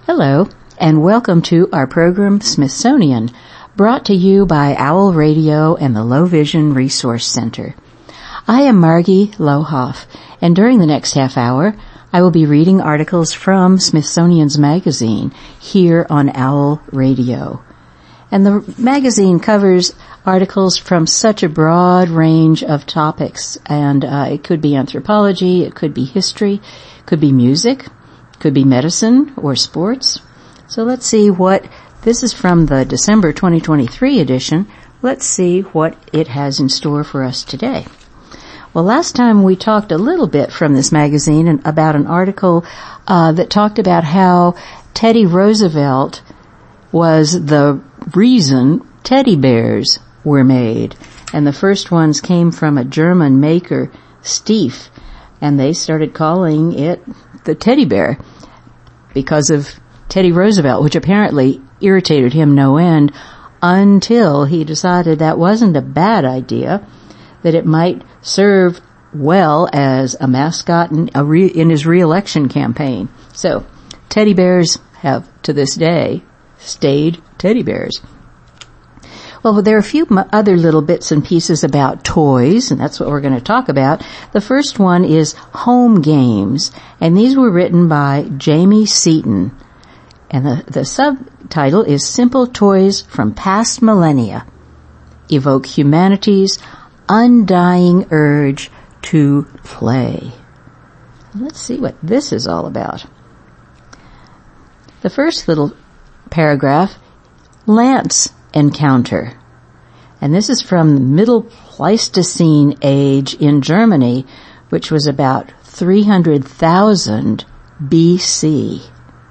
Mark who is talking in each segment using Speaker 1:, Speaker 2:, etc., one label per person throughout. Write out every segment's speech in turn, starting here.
Speaker 1: Hello, and welcome to our program Smithsonian, brought to you by Owl Radio and the Low Vision Resource Center. I am Margie Lohoff, and during the next half hour, I will be reading articles from Smithsonian's magazine here on Owl Radio. And the magazine covers articles from such a broad range of topics, and it could be anthropology, it could be history, it could be music, could be medicine or sports. So let's see this is from the December 2023 edition. Let's see what it has in store for us today. Well, last time we talked a little bit from this magazine about an article that talked about how Teddy Roosevelt was the reason teddy bears were made. And the first ones came from a German maker, Steiff, and they started calling it the teddy bear because of Teddy Roosevelt, which apparently irritated him no end until he decided that wasn't a bad idea, that it might serve well as a mascot in his re-election campaign. So, teddy bears have, to this day, stayed teddy bears. Well, there are a few other little bits and pieces about toys, and that's what we're going to talk about. The first one is home games, and these were written by Jamie Seaton. And the subtitle is Simple Toys from Past Millennia Evoke Humanity's Undying Urge to Play. Let's see what this is all about. The first little paragraph, Lance Encounter. And this is from the Middle Pleistocene age in Germany, which was about 300,000 BC.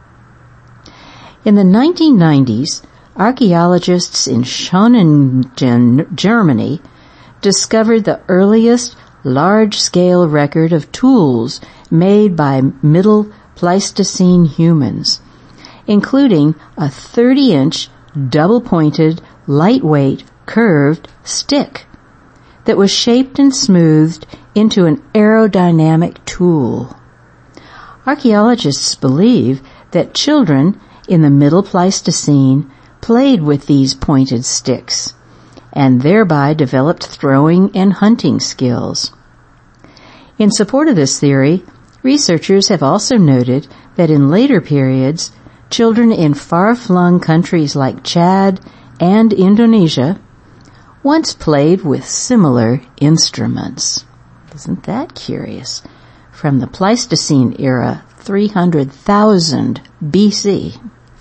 Speaker 1: In the 1990s, archaeologists in Schöningen, Germany, discovered the earliest large-scale record of tools made by Middle Pleistocene humans, including a 30-inch double-pointed, lightweight, curved stick that was shaped and smoothed into an aerodynamic tool. Archaeologists believe that children in the Middle Pleistocene played with these pointed sticks and thereby developed throwing and hunting skills. In support of this theory, researchers have also noted that in later periods, children in far-flung countries like Chad and Indonesia once played with similar instruments. Isn't that curious? From the Pleistocene era, 300,000 BC.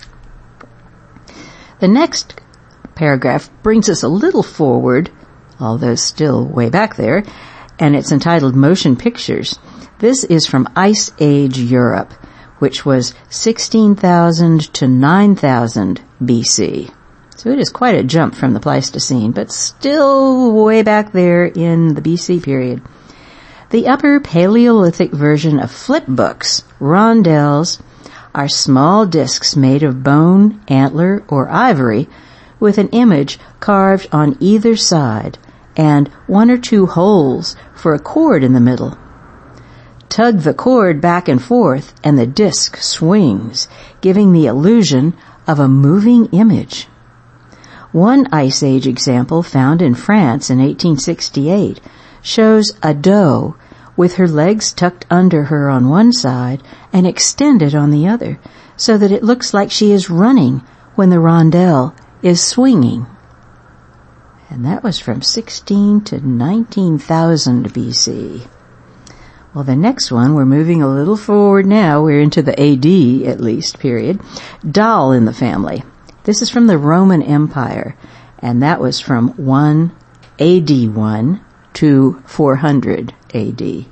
Speaker 1: The next paragraph brings us a little forward, although still way back there, and it's entitled Motion Pictures. This is from Ice Age Europe, which was 16,000 to 9,000 BC. So it is quite a jump from the Pleistocene, but still way back there in the BC period. The Upper Paleolithic version of flip books, rondelles, are small discs made of bone, antler, or ivory with an image carved on either side and one or two holes for a cord in the middle. Tug the cord back and forth and the disc swings, giving the illusion of a moving image. One Ice Age example found in France in 1868 shows a doe with her legs tucked under her on one side and extended on the other, so that it looks like she is running when the rondelle is swinging. And that was from 16 to 19,000 BC. Well, the next one, we're moving a little forward now. We're into the AD, at least, period. Doll in the family. This is from the Roman Empire, and that was from 1 AD 1 to 400 AD.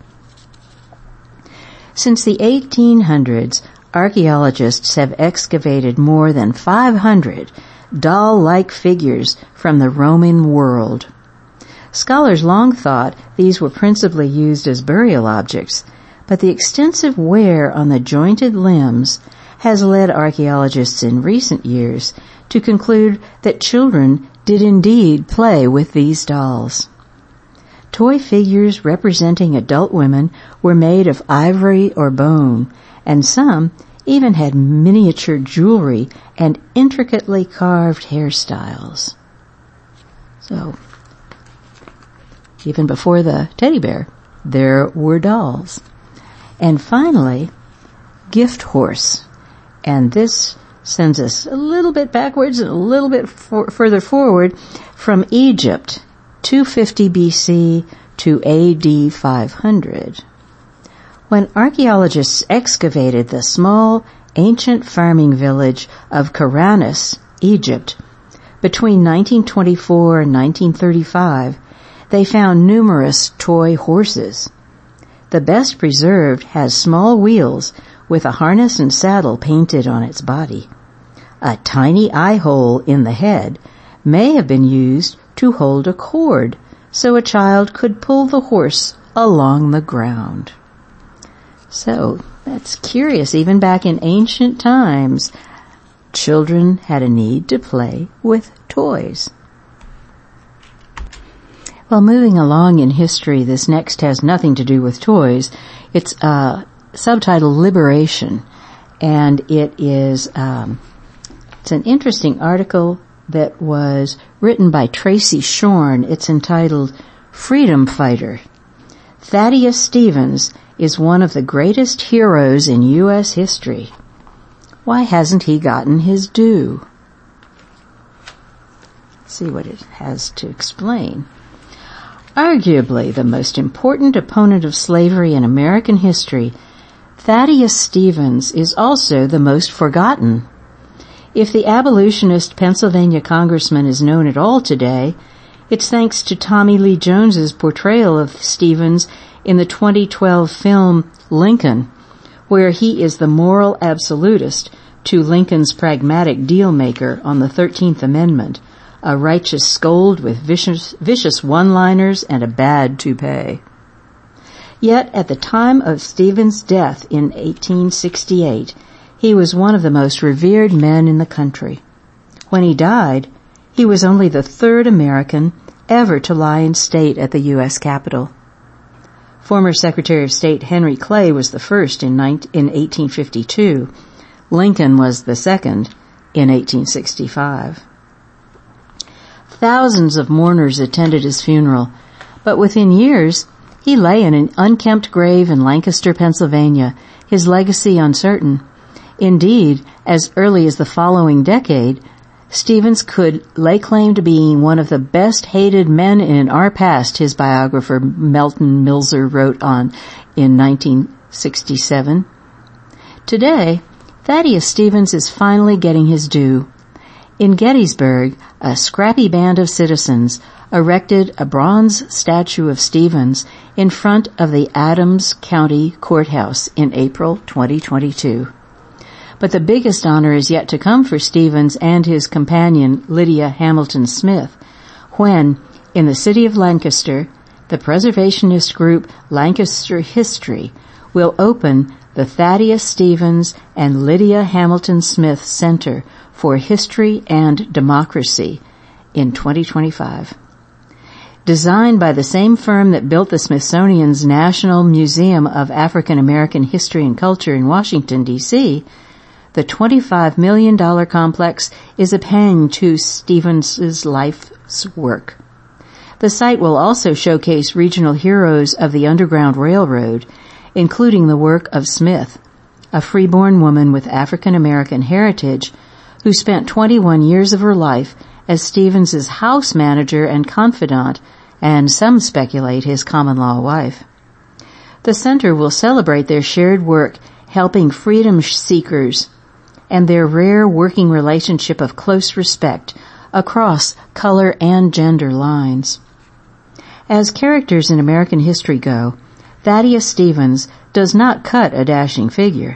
Speaker 1: Since the 1800s, archaeologists have excavated more than 500 doll-like figures from the Roman world. Scholars long thought these were principally used as burial objects, but the extensive wear on the jointed limbs has led archaeologists in recent years to conclude that children did indeed play with these dolls. Toy figures representing adult women were made of ivory or bone, and some even had miniature jewelry and intricately carved hairstyles. So, even before the teddy bear, there were dolls. And finally, gift horse. And this sends us a little bit backwards and a little bit further forward from Egypt, 250 BC to AD 500. When archaeologists excavated the small, ancient farming village of Karanis, Egypt, between 1924 and 1935, they found numerous toy horses. The best preserved has small wheels with a harness and saddle painted on its body. A tiny eye hole in the head may have been used to hold a cord so a child could pull the horse along the ground. So, that's curious. Even back in ancient times, children had a need to play with toys. Well, moving along in history, this next has nothing to do with toys. It's subtitled Liberation, and it is it's an interesting article that was written by Tracy Shorn. It's entitled Freedom Fighter. Thaddeus Stevens is one of the greatest heroes in U.S. history. Why hasn't he gotten his due? Let's see what it has to explain. Arguably the most important opponent of slavery in American history, Thaddeus Stevens is also the most forgotten. If the abolitionist Pennsylvania congressman is known at all today, it's thanks to Tommy Lee Jones's portrayal of Stevens in the 2012 film Lincoln, where he is the moral absolutist to Lincoln's pragmatic deal-maker on the 13th Amendment, a righteous scold with vicious one-liners and a bad toupee. Yet at the time of Stevens' death in 1868, he was one of the most revered men in the country. When he died, he was only the third American ever to lie in state at the U.S. Capitol. Former Secretary of State Henry Clay was the first in 1852. Lincoln was the second in 1865. Thousands of mourners attended his funeral, but within years, he lay in an unkempt grave in Lancaster, Pennsylvania, his legacy uncertain. Indeed, as early as the following decade, Stevens could lay claim to being one of the best hated men in our past, his biographer Melton Milzer wrote on in 1967. Today, Thaddeus Stevens is finally getting his due. In Gettysburg, a scrappy band of citizens erected a bronze statue of Stevens in front of the Adams County Courthouse in April 2022. But the biggest honor is yet to come for Stevens and his companion Lydia Hamilton Smith, when, in the city of Lancaster, the preservationist group Lancaster History will open the Thaddeus Stevens and Lydia Hamilton Smith Center for History and Democracy in 2025. Designed by the same firm that built the Smithsonian's National Museum of African American History and Culture in Washington, D.C., the $25 million complex is a pang to Stevens' life's work. The site will also showcase regional heroes of the Underground Railroad, including the work of Smith, a freeborn woman with African American heritage who spent 21 years of her life as Stevens' house manager and confidant, and some speculate his common-law wife. The center will celebrate their shared work helping freedom seekers and their rare working relationship of close respect across color and gender lines. As characters in American history go, Thaddeus Stevens does not cut a dashing figure.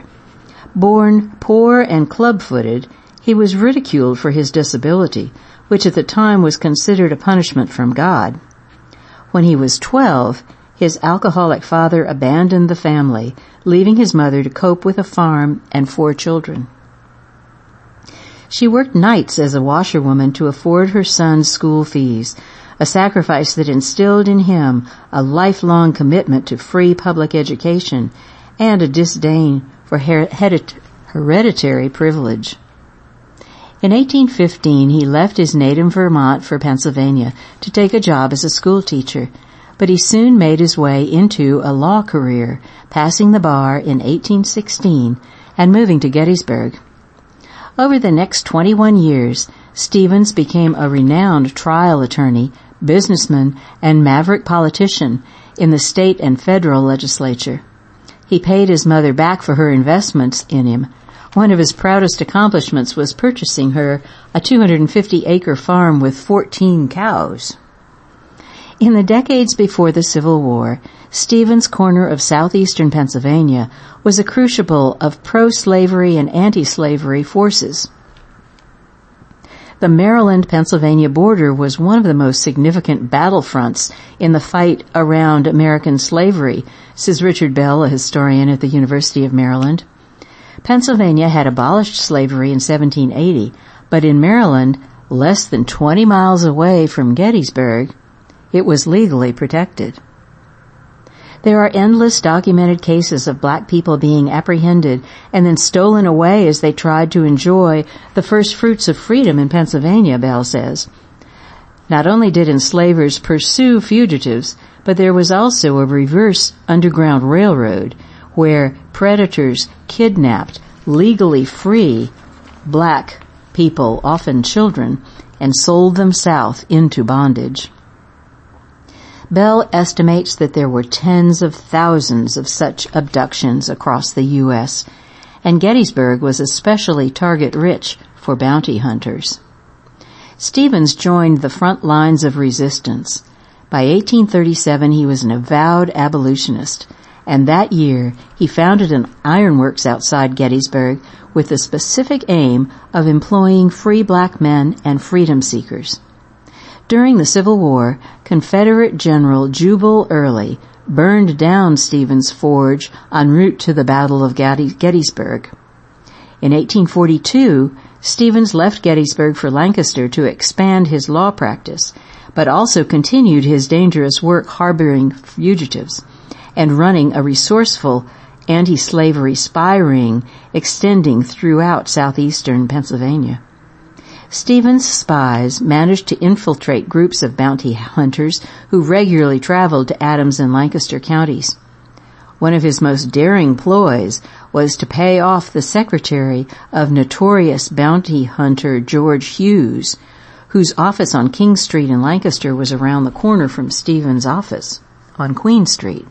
Speaker 1: Born poor and club-footed, he was ridiculed for his disability, which at the time was considered a punishment from God. When he was 12, his alcoholic father abandoned the family, leaving his mother to cope with a farm and 4 children. She worked nights as a washerwoman to afford her son's school fees, a sacrifice that instilled in him a lifelong commitment to free public education and a disdain for hereditary privilege. In 1815, he left his native Vermont for Pennsylvania to take a job as a schoolteacher, but he soon made his way into a law career, passing the bar in 1816 and moving to Gettysburg. Over the next 21 years, Stevens became a renowned trial attorney, businessman, and maverick politician in the state and federal legislature. He paid his mother back for her investments in him. One of his proudest accomplishments was purchasing her a 250-acre farm with 14 cows. In the decades before the Civil War, Stevens' corner of southeastern Pennsylvania was a crucible of pro-slavery and anti-slavery forces. The Maryland-Pennsylvania border was one of the most significant battlefronts in the fight around American slavery, says Richard Bell, a historian at the University of Maryland. Pennsylvania had abolished slavery in 1780, but in Maryland, less than 20 miles away from Gettysburg, it was legally protected. There are endless documented cases of black people being apprehended and then stolen away as they tried to enjoy the first fruits of freedom in Pennsylvania, Bell says. Not only did enslavers pursue fugitives, but there was also a reverse underground railroad where predators kidnapped legally free black people, often children, and sold them south into bondage. Bell estimates that there were tens of thousands of such abductions across the U.S., and Gettysburg was especially target-rich for bounty hunters. Stevens joined the front lines of resistance. By 1837, he was an avowed abolitionist, and that year he founded an ironworks outside Gettysburg with the specific aim of employing free black men and freedom seekers. During the Civil War, Confederate General Jubal Early burned down Stevens' forge en route to the Battle of Gettysburg. In 1842, Stevens left Gettysburg for Lancaster to expand his law practice, but also continued his dangerous work harboring fugitives and running a resourceful anti-slavery spy ring extending throughout southeastern Pennsylvania. Stevens' spies managed to infiltrate groups of bounty hunters who regularly traveled to Adams and Lancaster counties. One of his most daring ploys was to pay off the secretary of notorious bounty hunter George Hughes, whose office on King Street in Lancaster was around the corner from Stevens' office on Queen Street.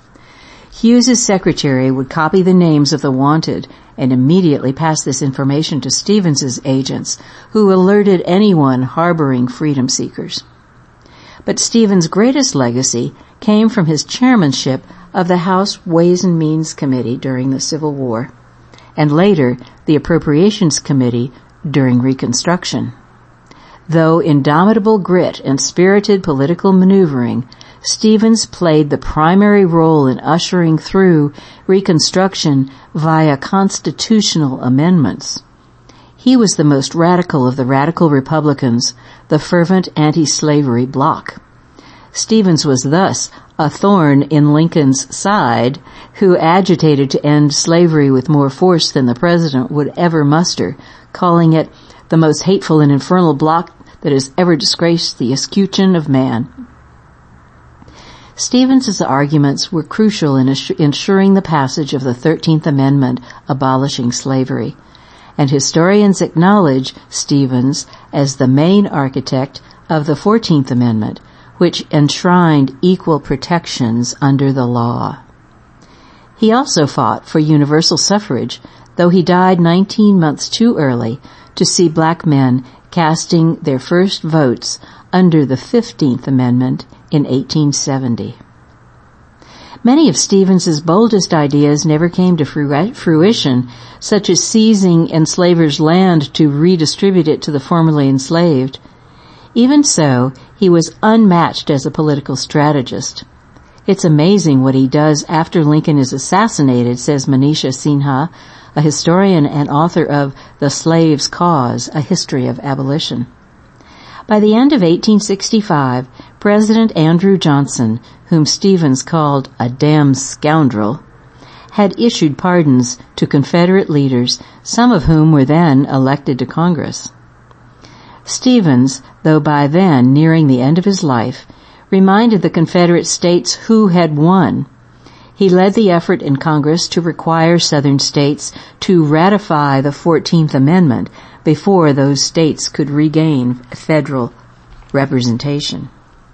Speaker 1: Hughes's secretary would copy the names of the wanted and immediately pass this information to Stevens's agents, who alerted anyone harboring freedom seekers. But Stevens' greatest legacy came from his chairmanship of the House Ways and Means Committee during the Civil War, and later the Appropriations Committee during Reconstruction. Though indomitable grit and spirited political maneuvering, Stevens played the primary role in ushering through Reconstruction via constitutional amendments. He was the most radical of the radical Republicans, the fervent anti-slavery bloc. Stevens was thus a thorn in Lincoln's side, who agitated to end slavery with more force than the president would ever muster, calling it the most hateful and infernal bloc that has ever disgraced the escutcheon of man. Stevens's arguments were crucial in ensuring the passage of the 13th Amendment abolishing slavery, and historians acknowledge Stevens as the main architect of the 14th Amendment, which enshrined equal protections under the law. He also fought for universal suffrage, though he died 19 months too early to see black men casting their first votes under the 15th Amendment in 1870. Many of Stevens's boldest ideas never came to fruition, such as seizing enslavers' land to redistribute it to the formerly enslaved. Even so, he was unmatched as a political strategist. It's amazing what he does after Lincoln is assassinated, says Manisha Sinha, a historian and author of The Slave's Cause, A History of Abolition. By the end of 1865, President Andrew Johnson, whom Stevens called a damn scoundrel, had issued pardons to Confederate leaders, some of whom were then elected to Congress. Stevens, though by then nearing the end of his life, reminded the Confederate states who had won. He led the effort in Congress to require Southern states to ratify the 14th Amendment before those states could regain federal representation.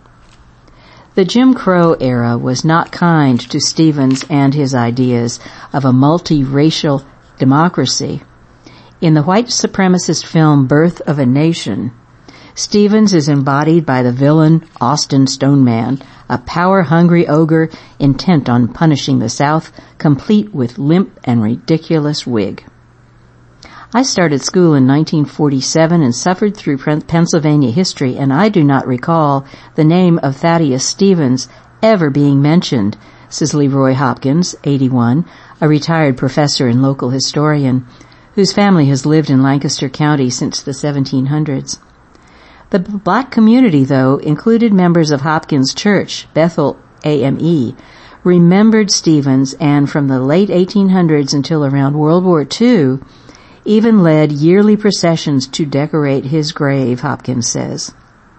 Speaker 1: The Jim Crow era was not kind to Stevens and his ideas of a multiracial democracy. In the white supremacist film Birth of a Nation, Stevens is embodied by the villain Austin Stoneman, a power-hungry ogre intent on punishing the South, complete with limp and ridiculous wig. I started school in 1947 and suffered through Pennsylvania history, and I do not recall the name of Thaddeus Stevens ever being mentioned, says Leroy Hopkins, 81, a retired professor and local historian, whose family has lived in Lancaster County since the 1700s. The black community, though, included members of Hopkins Church, Bethel AME, remembered Stevens, and from the late 1800s until around World War II, even led yearly processions to decorate his grave, Hopkins says.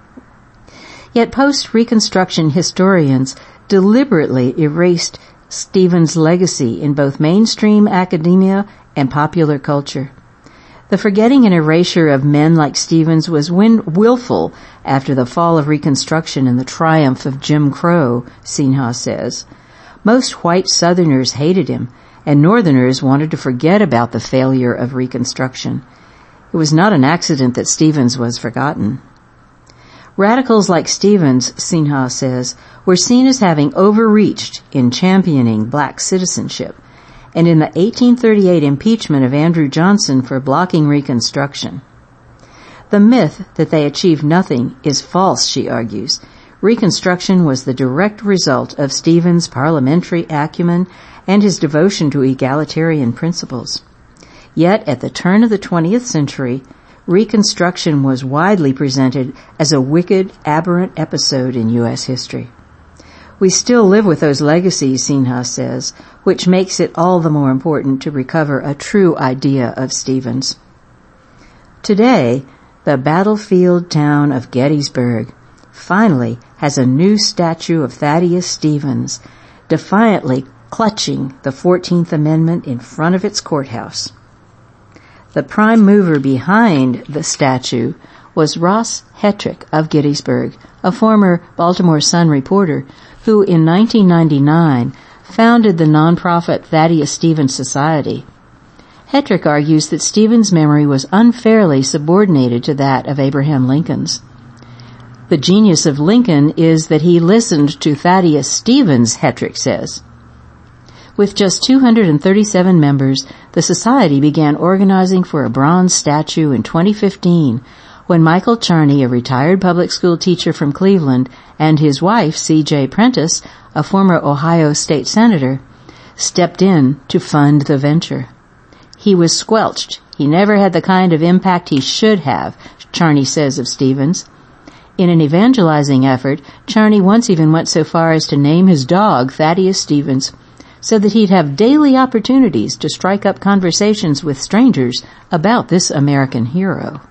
Speaker 1: Yet post-Reconstruction historians deliberately erased Stevens' legacy in both mainstream academia and popular culture. The forgetting and erasure of men like Stevens was willful after the fall of Reconstruction and the triumph of Jim Crow, Sinha says. Most white Southerners hated him, and Northerners wanted to forget about the failure of Reconstruction. It was not an accident that Stevens was forgotten. Radicals like Stevens, Sinha says, were seen as having overreached in championing black citizenship, and in the 1838 impeachment of Andrew Johnson for blocking Reconstruction. The myth that they achieved nothing is false, she argues. Reconstruction was the direct result of Stevens' parliamentary acumen and his devotion to egalitarian principles. Yet, at the turn of the 20th century, Reconstruction was widely presented as a wicked, aberrant episode in U.S. history. We still live with those legacies, Sinha says, which makes it all the more important to recover a true idea of Stevens. Today, the battlefield town of Gettysburg finally has a new statue of Thaddeus Stevens, defiantly clutching the 14th Amendment in front of its courthouse. The prime mover behind the statue was Ross Hetrick of Gettysburg, a former Baltimore Sun reporter who in 1999 founded the nonprofit Thaddeus Stevens Society. Hetrick argues that Stevens' memory was unfairly subordinated to that of Abraham Lincoln's. The genius of Lincoln is that he listened to Thaddeus Stevens, Hetrick says. With just 237 members, the society began organizing for a bronze statue in 2015 when Michael Charney, a retired public school teacher from Cleveland, and his wife, C.J. Prentice, a former Ohio state senator, stepped in to fund the venture. He was squelched. He never had the kind of impact he should have, Charney says of Stevens. In an evangelizing effort, Charney once even went so far as to name his dog Thaddeus Stevens, so that he'd have daily opportunities to strike up conversations with strangers about this American hero.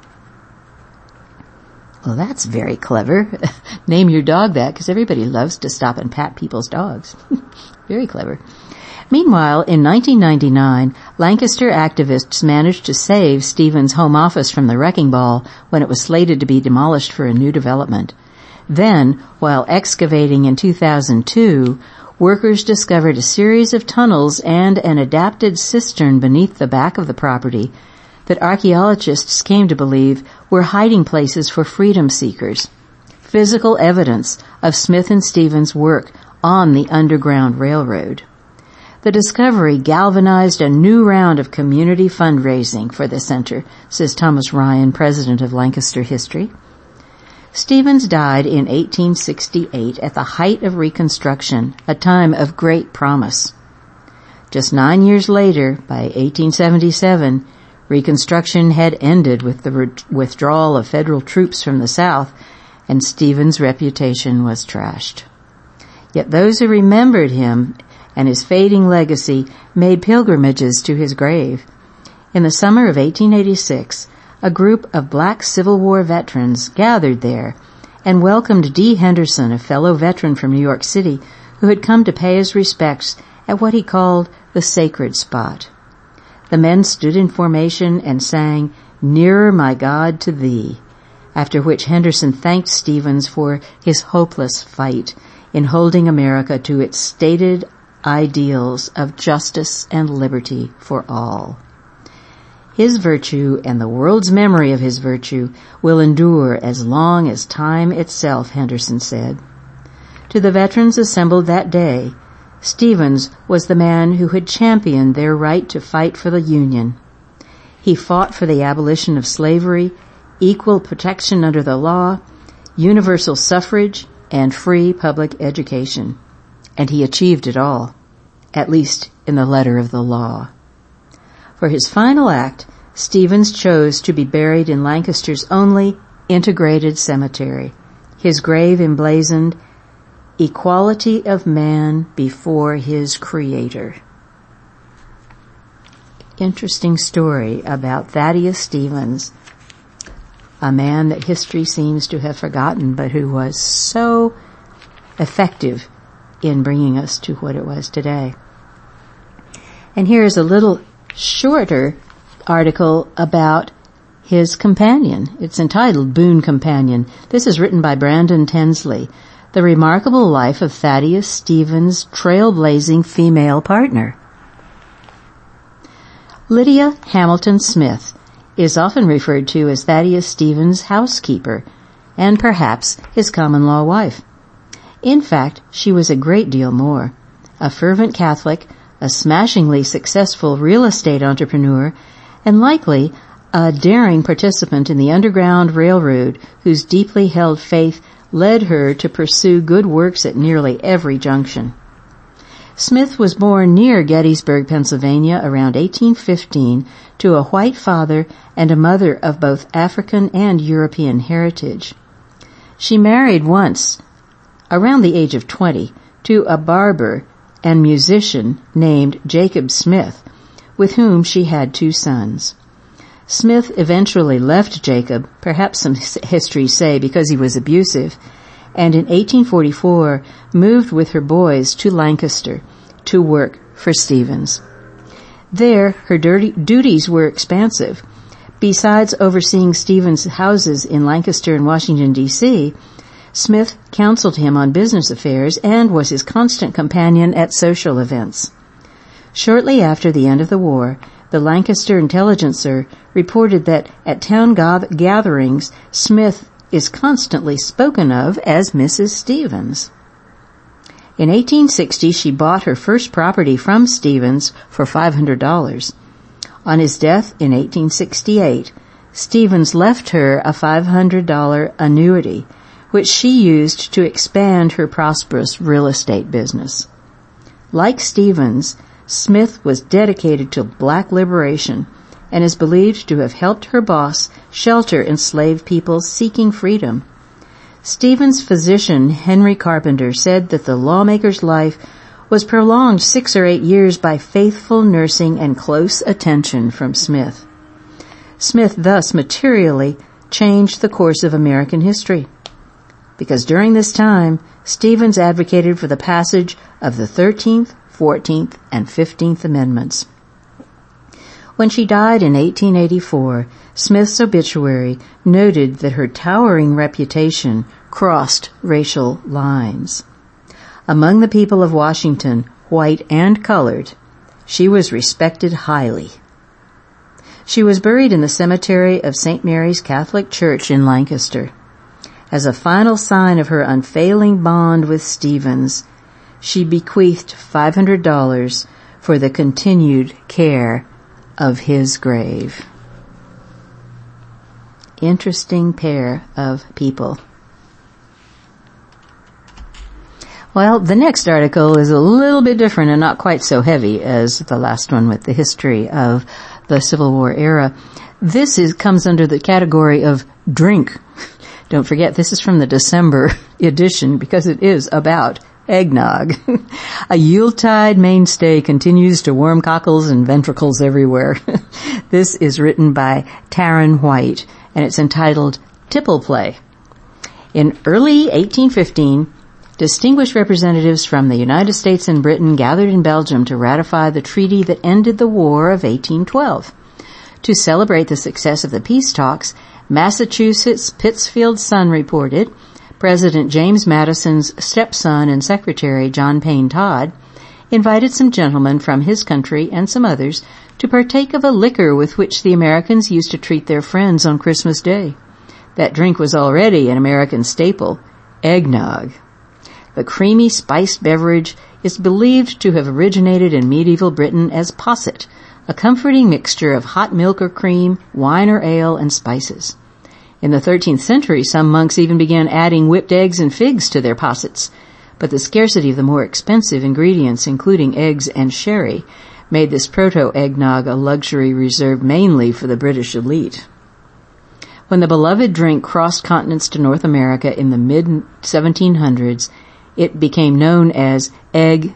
Speaker 1: Well, that's very clever. Name your dog that, because everybody loves to stop and pat people's dogs. Very clever. Meanwhile, in 1999, Lancaster activists managed to save Stevens' home office from the wrecking ball when it was slated to be demolished for a new development. Then, while excavating in 2002, workers discovered a series of tunnels and an adapted cistern beneath the back of the property that archaeologists came to believe were hiding places for freedom seekers, physical evidence of Smith and Stevens' work on the Underground Railroad. The discovery galvanized a new round of community fundraising for the center, says Thomas Ryan, president of Lancaster History. Stevens died in 1868 at the height of Reconstruction, a time of great promise. Just 9 years later, by 1877, Reconstruction had ended with the withdrawal of federal troops from the South, and Stevens' reputation was trashed. Yet those who remembered him and his fading legacy made pilgrimages to his grave. In the summer of 1886, a group of black Civil War veterans gathered there and welcomed D. Henderson, a fellow veteran from New York City, who had come to pay his respects at what he called the sacred spot. The men stood in formation and sang, "Nearer, My God, to Thee," after which Henderson thanked Stevens for his hopeless fight in holding America to its stated ideals of justice and liberty for all. His virtue and the world's memory of his virtue will endure as long as time itself, Henderson said. To the veterans assembled that day, Stevens was the man who had championed their right to fight for the Union. He fought for the abolition of slavery, equal protection under the law, universal suffrage, and free public education. And he achieved it all, at least in the letter of the law. For his final act, Stevens chose to be buried in Lancaster's only integrated cemetery. His grave emblazoned, "Equality of man before his Creator." Interesting story about Thaddeus Stevens, a man that history seems to have forgotten, but who was so effective in bringing us to what it was today. And here's a little shorter article about his companion. It's entitled Boon Companion. This is written by Brandon Tensley. The remarkable life of Thaddeus Stevens' trailblazing female partner. Lydia Hamilton Smith is often referred to as Thaddeus Stevens' housekeeper, and perhaps his common-law wife. In fact, she was a great deal more. A fervent Catholic, a smashingly successful real estate entrepreneur, and likely a daring participant in the Underground Railroad whose deeply held faith led her to pursue good works at nearly every junction. Smith was born near Gettysburg, Pennsylvania, around 1815 to a white father and a mother of both African and European heritage. She married once, around the age of 20, to a barber and musician named Jacob Smith, with whom she had 2 sons. Smith eventually left Jacob, perhaps some histories say because he was abusive, and in 1844 moved with her boys to Lancaster to work for Stevens. There, her duties were expansive. Besides overseeing Stevens' houses in Lancaster and Washington, D.C., Smith counseled him on business affairs and was his constant companion at social events. Shortly after the end of the war, the Lancaster Intelligencer reported that at town gatherings, Smith is constantly spoken of as Mrs. Stevens. In 1860, she bought her first property from Stevens for $500. On his death in 1868, Stevens left her a $500 annuity, which she used to expand her prosperous real estate business. Like Stevens, Smith was dedicated to black liberation and is believed to have helped her boss shelter enslaved people seeking freedom. Stevens' physician, Henry Carpenter, said that the lawmaker's life was prolonged 6 or 8 years by faithful nursing and close attention from Smith. Smith thus materially changed the course of American history, because during this time, Stevens advocated for the passage of the 13th, 14th, and 15th Amendments. When she died in 1884, Smith's obituary noted that her towering reputation crossed racial lines. Among the people of Washington, white and colored, she was respected highly. She was buried in the cemetery of St. Mary's Catholic Church in Lancaster. As a final sign of her unfailing bond with Stevens, she bequeathed $500 for the continued care of his grave. Interesting pair of people. Well, the next article is a little bit different and not quite so heavy as the last one with the history of the Civil War era. This comes under the category of drink. Don't forget, this is from the December edition because it is about Eggnog. A Yuletide mainstay continues to warm cockles and ventricles everywhere. This is written by Taryn White, and it's entitled Tipple Play. In early 1815, distinguished representatives from the United States and Britain gathered in Belgium to ratify the treaty that ended the War of 1812. To celebrate the success of the peace talks, Massachusetts Pittsfield Sun reported President James Madison's stepson and secretary, John Payne Todd, invited some gentlemen from his country and some others to partake of a liquor with which the Americans used to treat their friends on Christmas Day. That drink was already an American staple, eggnog. The creamy, spiced beverage is believed to have originated in medieval Britain as posset, a comforting mixture of hot milk or cream, wine or ale, and spices. In the 13th century, some monks even began adding whipped eggs and figs to their possets, but the scarcity of the more expensive ingredients, including eggs and sherry, made this proto-eggnog a luxury reserved mainly for the British elite. When the beloved drink crossed continents to North America in the mid-1700s, it became known as egg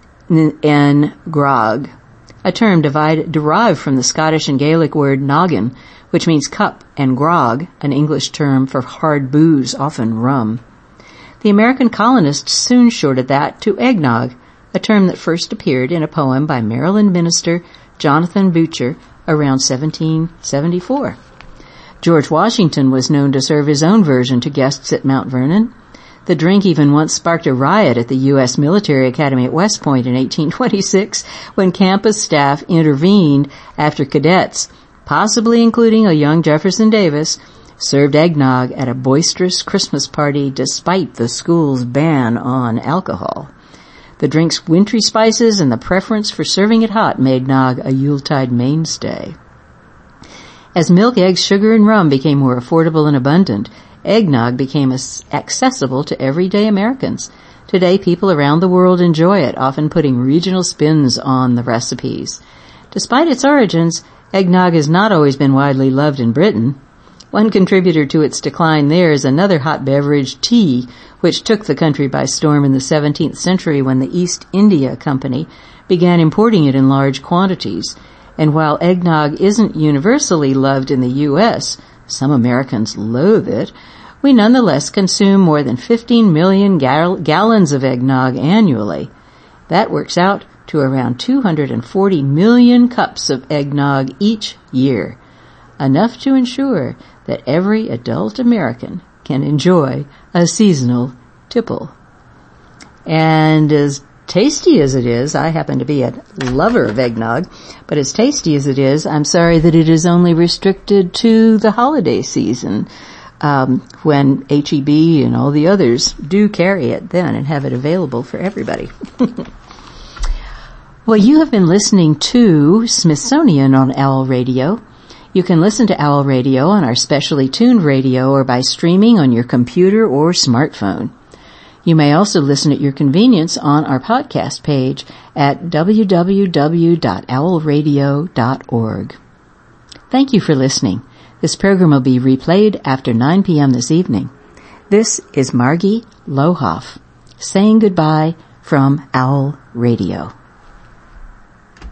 Speaker 1: en grog, a term derived from the Scottish and Gaelic word noggin, which means cup, and grog, an English term for hard booze, often rum. The American colonists soon shortened that to eggnog, a term that first appeared in a poem by Maryland minister Jonathan Butcher around 1774. George Washington was known to serve his own version to guests at Mount Vernon. The drink even once sparked a riot at the U.S. Military Academy at West Point in 1826 when campus staff intervened after cadets, possibly including a young Jefferson Davis, served eggnog at a boisterous Christmas party despite the school's ban on alcohol. The drink's wintry spices and the preference for serving it hot made nog a Yuletide mainstay. As milk, eggs, sugar, and rum became more affordable and abundant, eggnog became accessible to everyday Americans. Today, people around the world enjoy it, often putting regional spins on the recipes. Despite its origins, eggnog has not always been widely loved in Britain. One contributor to its decline there is another hot beverage, tea, which took the country by storm in the 17th century when the East India Company began importing it in large quantities. And while eggnog isn't universally loved in the U.S., some Americans loathe it, we nonetheless consume more than 15 million gallons of eggnog annually. That works out to around 240 million cups of eggnog each year, enough to ensure that every adult American can enjoy a seasonal tipple. And as tasty as it is, I happen to be a lover of eggnog, but as tasty as it is, I'm sorry that it is only restricted to the holiday season, when H-E-B and all the others do carry it then and have it available for everybody. Well, you have been listening to Smithsonian on Owl Radio. You can listen to Owl Radio on our specially tuned radio or by streaming on your computer or smartphone. You may also listen at your convenience on our podcast page at www.owlradio.org. Thank you for listening. This program will be replayed after 9 p.m. this evening. This is Margie Lohoff saying goodbye from Owl Radio.